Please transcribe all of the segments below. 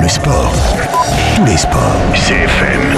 Le sport, tous les sports, CFM.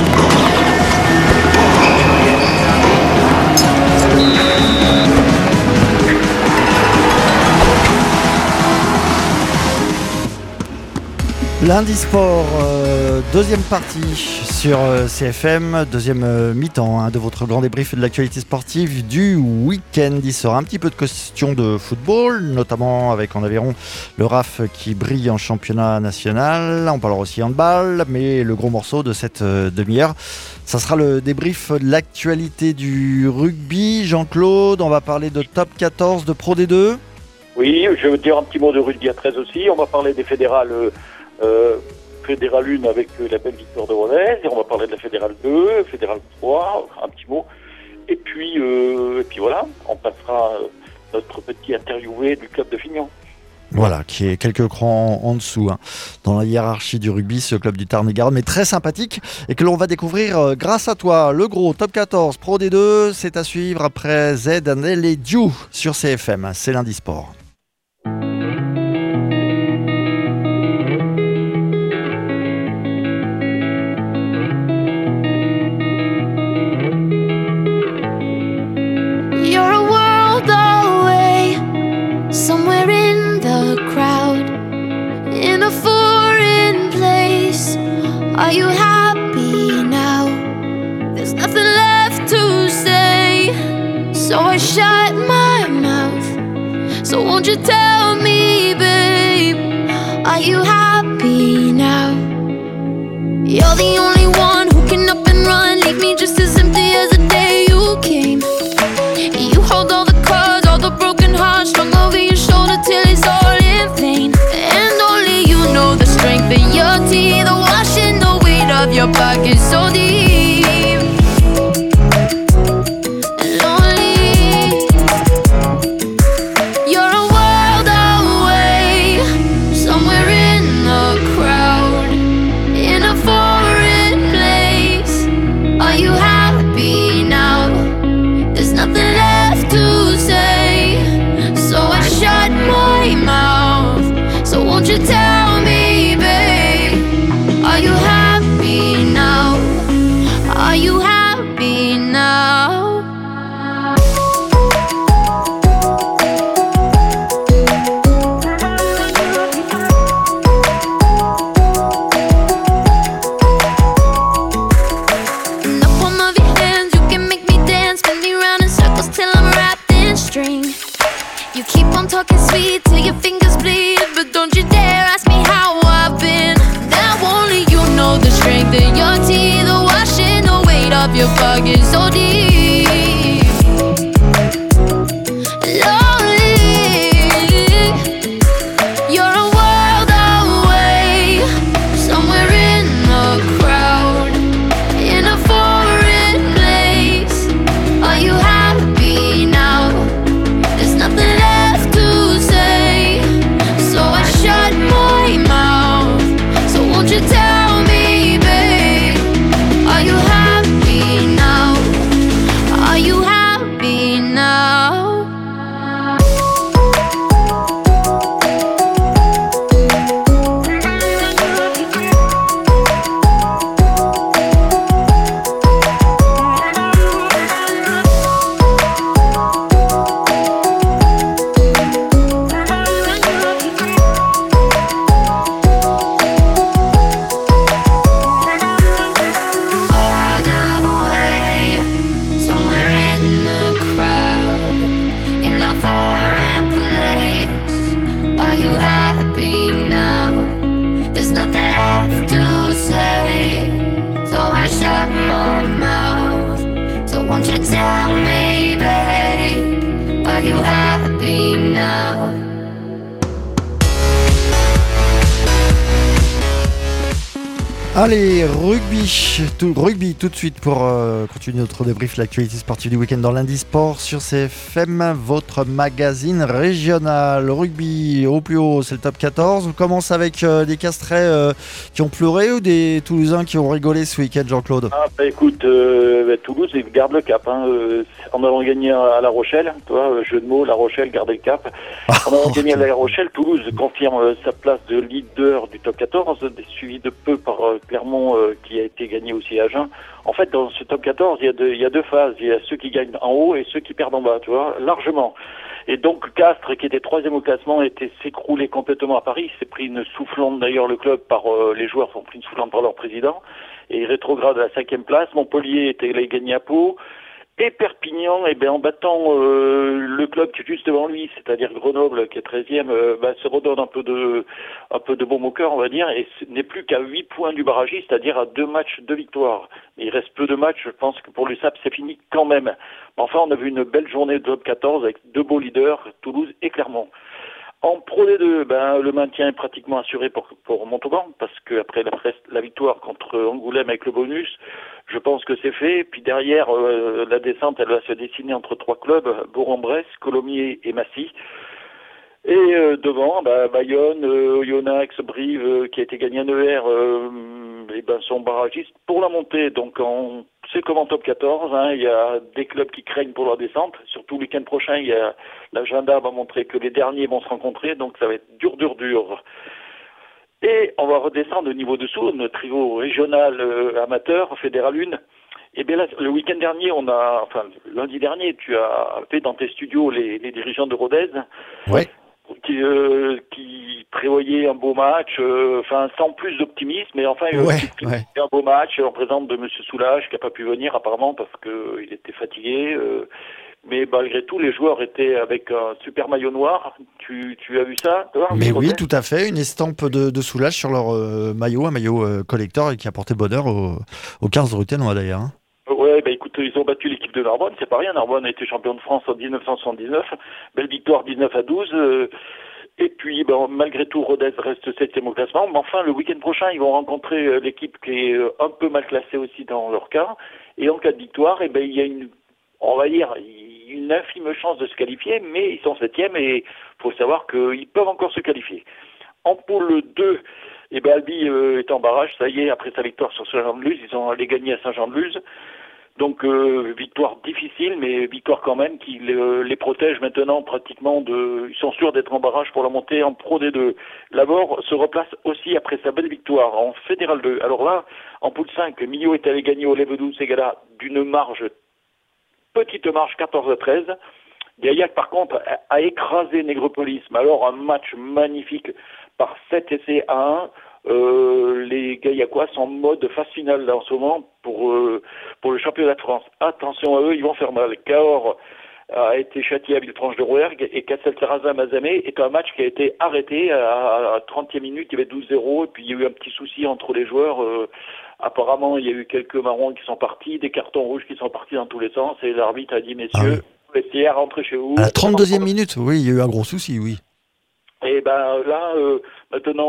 Lundi Sport, deuxième partie sur CFM, deuxième mi-temps de votre grand débrief de l'actualité sportive du week-end. Il sera un petit peu de question de football, notamment avec en Aveyron le RAF qui brille en championnat national. On parlera aussi handball, mais le gros morceau de cette demi-heure, ça sera le débrief de l'actualité du rugby. Jean-Claude, on va parler de top 14 de Pro D2. Oui, je veux dire un petit mot de rugby à 13 aussi. On va parler des fédérales. Fédérale 1 avec la belle victoire de Rodez, et on va parler de la Fédérale 2, Fédérale 3, un petit mot. Et puis voilà, on passera notre petit interviewé du club de Fignon. Voilà, qui est quelques crans en dessous dans la hiérarchie du rugby, ce club du Tarn-et-Garonne, mais très sympathique et que l'on va découvrir grâce à toi. Le gros top 14 Pro D2, c'est à suivre après Z and les Diou sur CFM. C'est Lundi Sport. Somewhere in the crowd, in a foreign place. Are you happy now? There's nothing left to say, so I shut my mouth. So won't you tell me, babe, are you happy now? You're the only one who can up and run, leave me just as empty as the day you came. You hold all the cards, all the broken hearts strung over your shoulder till it's all in vain. And only you know the strength in your teeth, the washing the weight of your pockets so deep and lonely. You're a world away, somewhere in the crowd, in a foreign place. Are you happy now? There's nothing left to say, so I shut my mouth. So won't you tell me, babe, are you happy now? Are you happy now? In the palm of your hands, you can make me dance, spin me round in circles till I'm wrapped in string. You keep on talking sweet till your fingers bleed, but don't you dare ask me how I've been. Now only you know the strength in your teeth, the washing the weight of your pockets so deep. Lonely, you're a world away, somewhere in the crowd, in a foreign place. Are you happy now? There's nothing left to say, so I shut my mouth. So won't you tell me, babe, are you happy now? Are you happy now? Won't you tell me, babe, are you happy now? Allez, rugby tout de suite pour continuer notre débrief de l'actualité sportive du week-end dans Lundi Sport sur CFM, votre magazine régional. Rugby au plus haut, c'est le top 14. On commence avec des Castrets qui ont pleuré ou des Toulousains qui ont rigolé ce week-end, Jean-Claude? Écoute, Toulouse, ils gardent le cap. En allant gagner à La Rochelle, toi, jeu de mots, La Rochelle, garder le cap. En allant gagner à La Rochelle, Toulouse confirme sa place de leader du top 14, suivi de peu par Clermont qui a été gagné aussi à Agen. En fait, dans ce top 14, il y a deux phases. Il y a ceux qui gagnent en haut et ceux qui perdent en bas, tu vois, largement. Et donc Castres, qui était troisième au classement, s'écroulé complètement à Paris. Il s'est pris une soufflante d'ailleurs, le club, les joueurs sont pris une soufflante par leur président. Et il rétrograde à la 5e place. Montpellier était allé gagner à Pau. Et Perpignan, en battant le club qui est juste devant lui, c'est-à-dire Grenoble, qui est 13e, se redonne un peu de baume au cœur, on va dire, et ce n'est plus qu'à 8 points du barragiste, c'est-à-dire à 2 matchs, 2 victoires. Il reste peu de matchs, je pense que pour l'USAP, c'est fini quand même. Enfin, on a vu une belle journée de top 14 avec 2 beaux leaders, Toulouse et Clermont. En Pro D2, le maintien est pratiquement assuré pour Montauban, parce que après la victoire contre Angoulême avec le bonus, je pense que c'est fait. Puis derrière, la descente, elle va se dessiner entre 3 clubs, Bourg-en-Bresse, Colomiers et Massy. Et devant, Bayonne, Oyonnax, Brive, qui a été gagné en ER, sont barragistes pour la montée. Donc c'est comme en top 14, il y a des clubs qui craignent pour la descente. Surtout le week-end prochain, l'agenda va montrer que les derniers vont se rencontrer, donc ça va être dur. Et on va redescendre au niveau dessous, notre niveau régional amateur, Fédéral 1. Et bien là, le week-end dernier, lundi dernier, tu as fait dans tes studios les dirigeants de Rodez. Ouais. Qui prévoyait un beau match, sans plus d'optimisme, mais un beau match en présence de M. Soulage, qui n'a pas pu venir apparemment parce qu'il était fatigué. Mais malgré tout, les joueurs étaient avec un super maillot noir. Tu as vu ça, toi? Mais oui, tout à fait. Une estampe de Soulage sur leur maillot, un maillot collector et qui a porté bonheur aux 15 Ruténois d'ailleurs. Ouais, écoute, ils ont battu l'équipe de Narbonne, c'est pas rien. Narbonne a été champion de France en 1979. Belle victoire 19-12. Et puis, malgré tout, Rodez reste 7e au classement. Mais enfin, le week-end prochain, ils vont rencontrer l'équipe qui est un peu mal classée aussi dans leur cas. Et en cas de victoire, il y a une infime chance de se qualifier, mais ils sont 7e et il faut savoir qu'ils peuvent encore se qualifier. En poule 2, Albi est en barrage, ça y est, après sa victoire sur Saint-Jean-de-Luz, ils ont allé gagner à Saint-Jean-de-Luz. Donc victoire difficile, mais victoire quand même qui les protège maintenant pratiquement ils sont sûrs d'être en barrage pour la montée en Pro D2. Laborde se replace aussi après sa belle victoire en Fédéral 2. Alors là, en poule 5, Millau est allé gagner au Levedou Ségala d'une petite marge 14-13. Gaillac par contre a écrasé Négropolis, mais alors un match magnifique par 7 essais à 1. Les Gaillacois sont en mode phase finale là en ce moment pour le championnat de France. Attention à eux, ils vont faire mal. Cahors a été châtié à Villefranche-de-Rouergue et Castelterrasin-Mazamet est un match qui a été arrêté à 30e minute, il y avait 12-0 et puis il y a eu un petit souci entre les joueurs. Apparemment, il y a eu quelques marrons qui sont partis, des cartons rouges qui sont partis dans tous les sens et l'arbitre a dit messieurs, vestiaire, rentrez chez vous. À la 32e minute, oui, il y a eu un gros souci, oui. Et là, maintenant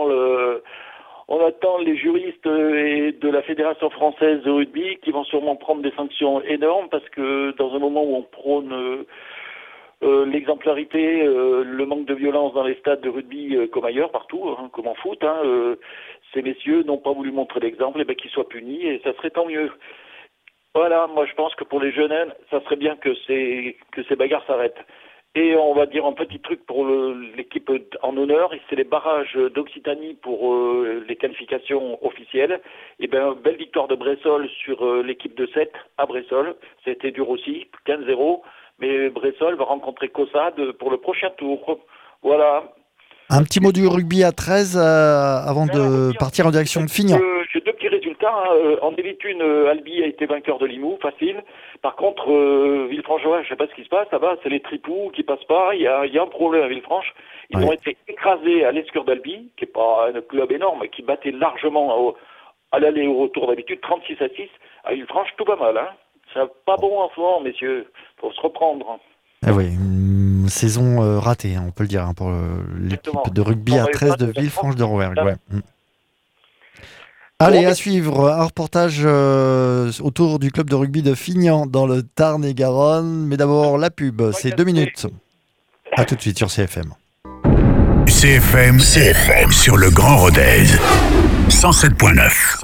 on attend les juristes de la Fédération française de rugby qui vont sûrement prendre des sanctions énormes parce que dans un moment où on prône l'exemplarité, le manque de violence dans les stades de rugby comme ailleurs, partout, comme en foot, ces messieurs n'ont pas voulu montrer l'exemple, qu'ils soient punis et ça serait tant mieux. Voilà, moi je pense que pour les jeunes, ça serait bien que ces bagarres s'arrêtent. Et on va dire un petit truc pour l'équipe en honneur, c'est les barrages d'Occitanie pour les qualifications officielles. Belle victoire de Bressol sur l'équipe de 7 à Bressol. C'était dur aussi, 15-0. Mais Bressol va rencontrer Caussade pour le prochain tour. Voilà. Un petit mot du rugby à 13 avant de partir en direction de Fignan. J'ai 2 petits résultats. En Élite 1, Albi a été vainqueur de Limoux, facile. Par contre, Villefranche-de-Rouergue, je ne sais pas ce qui se passe là-bas, c'est les tripous qui passent pas. Il y a un problème à Villefranche. Ils ont été écrasés à l'Escure d'Albi, qui n'est pas un club énorme, qui battait largement à l'aller et au retour d'habitude, 36-6. À Villefranche, tout pas mal. C'est pas bon en ce moment, messieurs. Faut se reprendre. Ah oui, une saison ratée, on peut le dire, pour l'équipe de rugby à 13 de Villefranche-de-Rouergue. Ouais. Allez, à suivre, un reportage autour du club de rugby de Fignan dans le Tarn-et-Garonne. Mais d'abord, la pub, c'est 2 minutes. A tout de suite sur CFM. CFM sur le Grand Rodez. 107.9.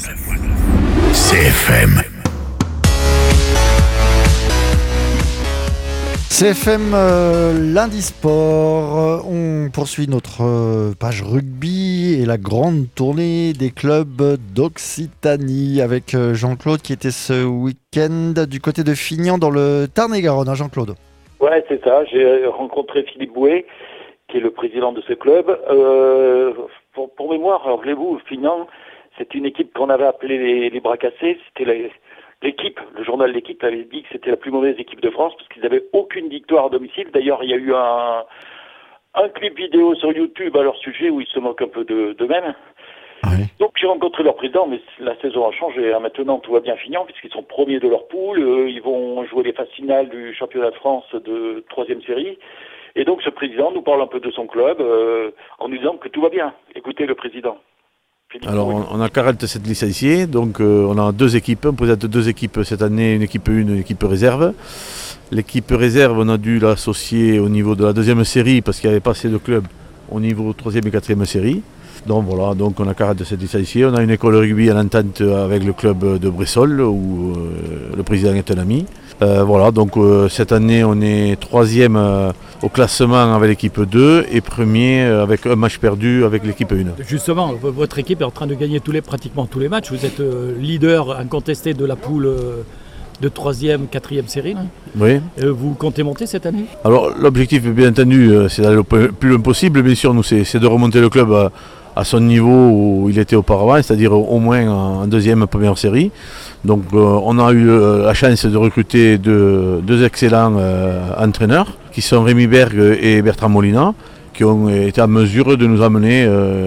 CFM. CFM lundi sport, on poursuit notre page rugby et la grande tournée des clubs d'Occitanie avec Jean-Claude qui était ce week-end du côté de Fignan dans le Tarn-et-Garonne, hein, Jean-Claude. Ouais, c'est ça, j'ai rencontré Philippe Bouet, qui est le président de ce club. Pour mémoire, rappelez-vous, Fignan, c'est une équipe qu'on avait appelée les bras cassés, c'était l'équipe, le journal L'équipe avait dit que c'était la plus mauvaise équipe de France parce qu'ils n'avaient aucune victoire à domicile. D'ailleurs, il y a eu un clip vidéo sur YouTube à leur sujet où ils se moquent un peu d'eux-mêmes. Oui. Donc j'ai rencontré leur président, mais la saison a changé. Maintenant, tout va bien Fignan puisqu'ils sont premiers de leur poule. Ils vont jouer les phases finales du championnat de France de 3e série. Et donc ce président nous parle un peu de son club en nous disant que tout va bien. Écoutez le président. Alors on a 47 licenciés, donc on a 2 équipes, on présente 2 équipes cette année, une équipe 1, une équipe réserve. L'équipe réserve, on a dû l'associer au niveau de la 2e série parce qu'il n'y avait pas assez de clubs au niveau 3e et 4e série. Donc voilà, donc on a 47 licenciés, on a une école de rugby en entente avec le club de Bressol où le président est un ami. Voilà, donc cette année on est 3e au classement avec l'équipe 2 et 1er avec un match perdu avec l'équipe 1. Justement, votre équipe est en train de gagner pratiquement tous les matchs. Vous êtes leader incontesté de la poule de 3e, 4e série. Là. Oui. Vous comptez monter cette année ? Alors l'objectif bien entendu c'est d'aller le plus loin possible. Bien sûr, nous c'est de remonter le club à son niveau où il était auparavant, c'est-à-dire au moins en 2e, 1re série. Donc on a eu la chance de recruter 2 excellents entraîneurs qui sont Rémi Berg et Bertrand Molina qui ont été en mesure de nous amener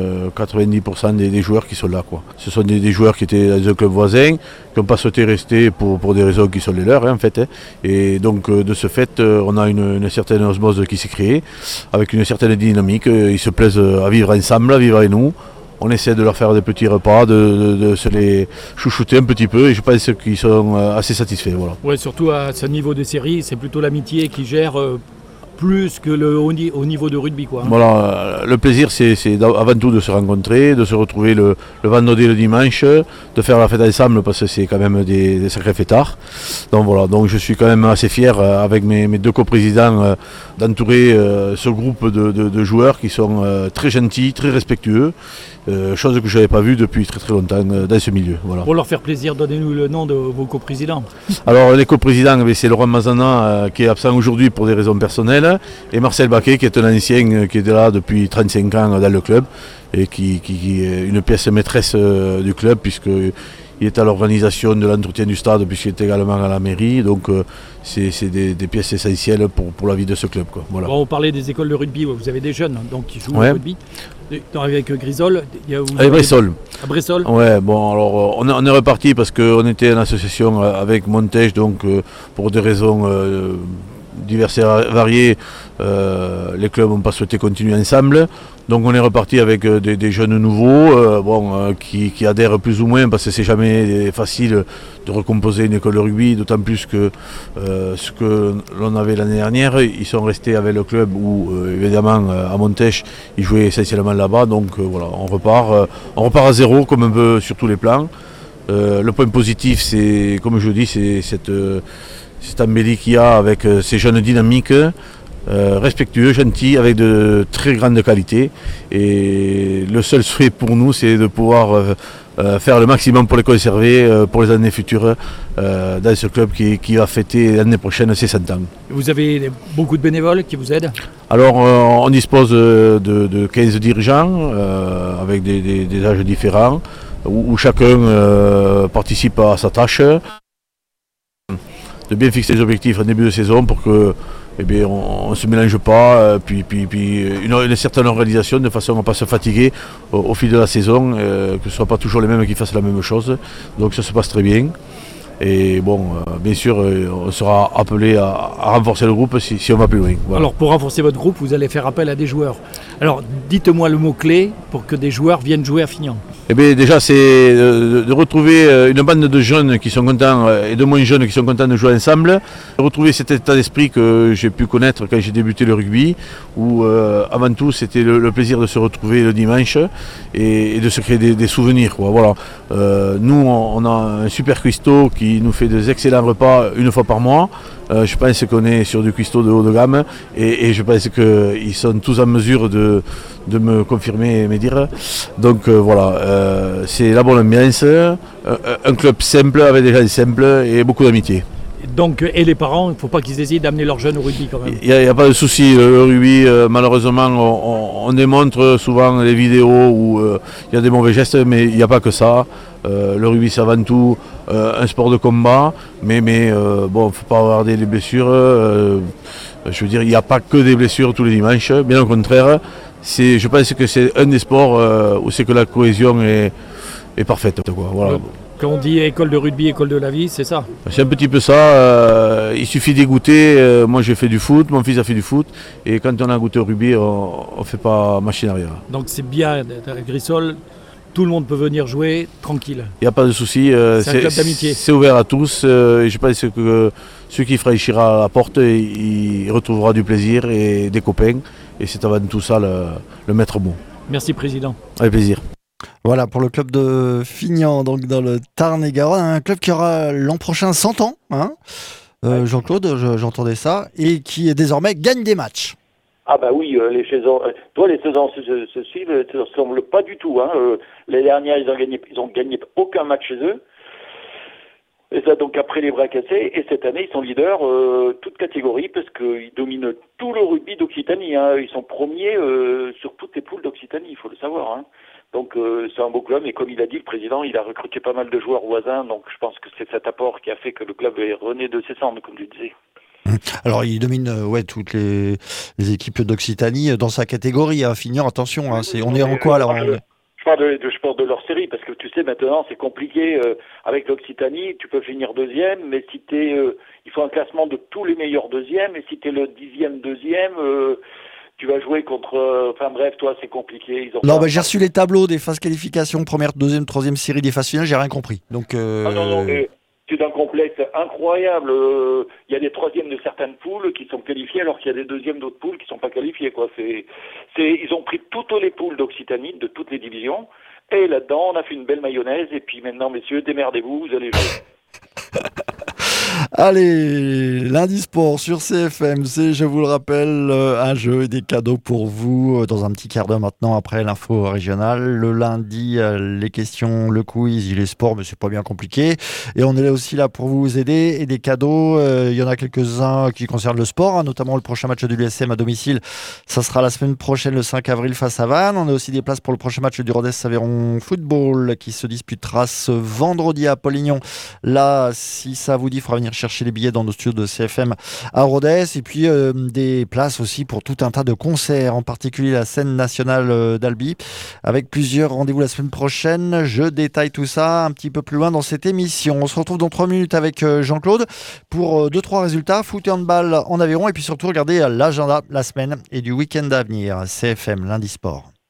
90% des joueurs qui sont là, quoi. Ce sont des joueurs qui étaient dans un club voisin, qui n'ont pas souhaité rester pour des raisons qui sont les leurs, hein, en fait. Hein. Et donc de ce fait, on a une certaine osmose qui s'est créée, avec une certaine dynamique. Ils se plaisent à vivre ensemble, à vivre avec nous. On essaie de leur faire des petits repas, de se les chouchouter un petit peu et je pense qu'ils sont assez satisfaits. Voilà. Ouais, surtout à ce niveau des séries, c'est plutôt l'amitié qui gère plus que au niveau de rugby, quoi. Voilà, le plaisir c'est avant tout de se rencontrer, de se retrouver le vendredi et le dimanche, de faire la fête ensemble parce que c'est quand même des sacrés fêtards. Donc voilà, donc je suis quand même assez fier avec mes 2 coprésidents d'entourer ce groupe de joueurs qui sont très gentils, très respectueux. Chose que je n'avais pas vue depuis très très longtemps dans ce milieu. Voilà. Pour leur faire plaisir, donnez-nous le nom de vos coprésidents. Alors les coprésidents, c'est Laurent Mazana qui est absent aujourd'hui pour des raisons personnelles et Marcel Baquet qui est un ancien qui est là depuis 35 ans dans le club et qui est une pièce maîtresse du club puisqu'il est à l'organisation de l'entretien du stade puisqu'il est également à la mairie. Donc c'est des pièces essentielles pour la vie de ce club, quoi. Voilà. Bon, on parlait des écoles de rugby, vous avez des jeunes donc, qui jouent au rugby. Avec Grisol, avec Bressol. À Bressol. Ouais, bon alors on est reparti parce qu'on était en association avec Montège, donc pour des raisons diverses et variées, les clubs n'ont pas souhaité continuer ensemble. Donc on est reparti avec des jeunes nouveaux qui adhèrent plus ou moins parce que c'est jamais facile de recomposer une école de rugby, d'autant plus que ce que l'on avait l'année dernière, ils sont restés avec le club où évidemment à Montèche ils jouaient essentiellement là-bas. Donc voilà, on repart à zéro comme un peu sur tous les plans. Le point positif c'est, comme je dis, c'est cette embellie qu'il y a avec ces jeunes dynamiques. Respectueux, gentils, avec de très grandes qualités. Et le seul souhait pour nous, c'est de pouvoir faire le maximum pour les conserver pour les années futures dans ce club qui va fêter l'année prochaine ses 100 ans. Vous avez beaucoup de bénévoles qui vous aident ? Alors on dispose de 15 dirigeants avec des âges différents où chacun participe à sa tâche. De bien fixer les objectifs en début de saison pour que on ne se mélange pas, puis une certaine organisation de façon à ne pas se fatiguer au fil de la saison, que ce ne soit pas toujours les mêmes qui fassent la même chose. Donc ça se passe très bien. Et bon, bien sûr, on sera appelé à renforcer le groupe si on va plus loin. Voilà. Alors pour renforcer votre groupe, vous allez faire appel à des joueurs. Alors dites-moi le mot-clé pour que des joueurs viennent jouer à Fignan. Eh bien, déjà, c'est de retrouver une bande de jeunes qui sont contents et de moins jeunes qui sont contents de jouer ensemble. Retrouver cet état d'esprit que j'ai pu connaître quand j'ai débuté le rugby, où avant tout, c'était le plaisir de se retrouver le dimanche et de se créer des souvenirs, quoi. Voilà. Nous, on a un super cuistot qui nous fait des excellents repas une fois par mois. Je pense qu'on est sur du cuistot de haut de gamme et je pense qu'ils sont tous en mesure de me confirmer mes dires. Donc voilà, c'est la bonne ambiance, un club simple avec des gens simples et beaucoup d'amitié. Donc, et les parents, il ne faut pas qu'ils hésitent d'amener leurs jeunes au rugby quand même. Il n'y a pas de souci, le rugby, malheureusement, on démontre souvent les vidéos où il y a des mauvais gestes, mais il n'y a pas que ça. Le rugby, c'est avant tout un sport de combat, mais bon, il ne faut pas avoir des blessures. Je veux dire, il n'y a pas que des blessures tous les dimanches, bien au contraire. Je pense que c'est un des sports où c'est que la cohésion est parfaite, quoi. Voilà. Quand on dit école de rugby, école de la vie, c'est ça. C'est un petit peu ça, il suffit d'y goûter. Moi j'ai fait du foot, mon fils a fait du foot, et quand on a goûté au rugby, on ne fait pas machine arrière. Donc c'est bien d'être à Grissol, tout le monde peut venir jouer tranquille. Il n'y a pas de souci, c'est un club d'amitié. C'est ouvert à tous, et je pense que celui qui franchira la porte, il retrouvera du plaisir et des copains, et c'est avant tout ça le maître mot. Merci Président. Avec plaisir. Voilà pour le club de Fignan, donc dans le Tarn-et-Garonne, un club qui aura l'an prochain 100 ans, hein, Jean-Claude, j'entendais ça, et qui désormais gagne des matchs. Ah bah oui, les saisons se suivent, ne se ressemblent pas du tout. Hein. Les dernières, ils ont gagné aucun match chez eux. Et ça donc après les bras cassés. Et cette année, ils sont leaders toute catégorie parce qu'ils dominent tout le rugby d'Occitanie. Hein. Ils sont premiers sur toutes les poules d'Occitanie, il faut le savoir. Hein. Donc c'est un beau club, et comme il a dit, le président, il a recruté pas mal de joueurs voisins, donc je pense que c'est cet apport qui a fait que le club est rené de ses cendres, comme tu disais. Alors il domine toutes les équipes d'Occitanie dans sa catégorie, hein. Fignan, attention, hein, on est en quoi là? Je parle de leur série, parce que tu sais, maintenant c'est compliqué, avec l'Occitanie, tu peux finir deuxième, mais si il faut un classement de tous les meilleurs deuxièmes, et si tu es le 10e deuxième... tu vas jouer contre... Enfin bref, toi, c'est compliqué. J'ai reçu les tableaux des phases qualification, première, deuxième, troisième série des phases finales, j'ai rien compris. Donc, non, mais c'est un complexe incroyable. Il y a des troisièmes de certaines poules qui sont qualifiées, alors qu'il y a des deuxièmes d'autres poules qui ne sont pas qualifiées, quoi. Ils ont pris toutes les poules d'Occitanie, de toutes les divisions, et là-dedans, on a fait une belle mayonnaise, et puis maintenant, messieurs, démerdez-vous, vous allez jouer. Allez, lundi sport sur CFM, c'est, je vous le rappelle, un jeu et des cadeaux pour vous dans un petit quart d'heure maintenant après l'info régionale. Le lundi, les questions, le quiz, il est sport, mais c'est pas bien compliqué. Et on est là aussi là pour vous aider. Et des cadeaux, il y en a quelques-uns qui concernent le sport, hein, notamment le prochain match de l'USM à domicile. Ça sera la semaine prochaine, le 5 avril, face à Vannes. On a aussi des places pour le prochain match du Rodez-Aveyron Football qui se disputera ce vendredi à Polignon. Là, si ça vous dit, il faudra venir chercher les billets dans nos studios de CFM à Rodez, et puis des places aussi pour tout un tas de concerts, en particulier la scène nationale d'Albi, avec plusieurs rendez-vous la semaine prochaine. Je détaille tout ça un petit peu plus loin dans cette émission. On se retrouve dans 3 minutes avec Jean-Claude pour 2-3 résultats, foot et handball en Aveyron, et puis surtout regarder l'agenda de la semaine et du week-end à venir. CFM, lundi sport.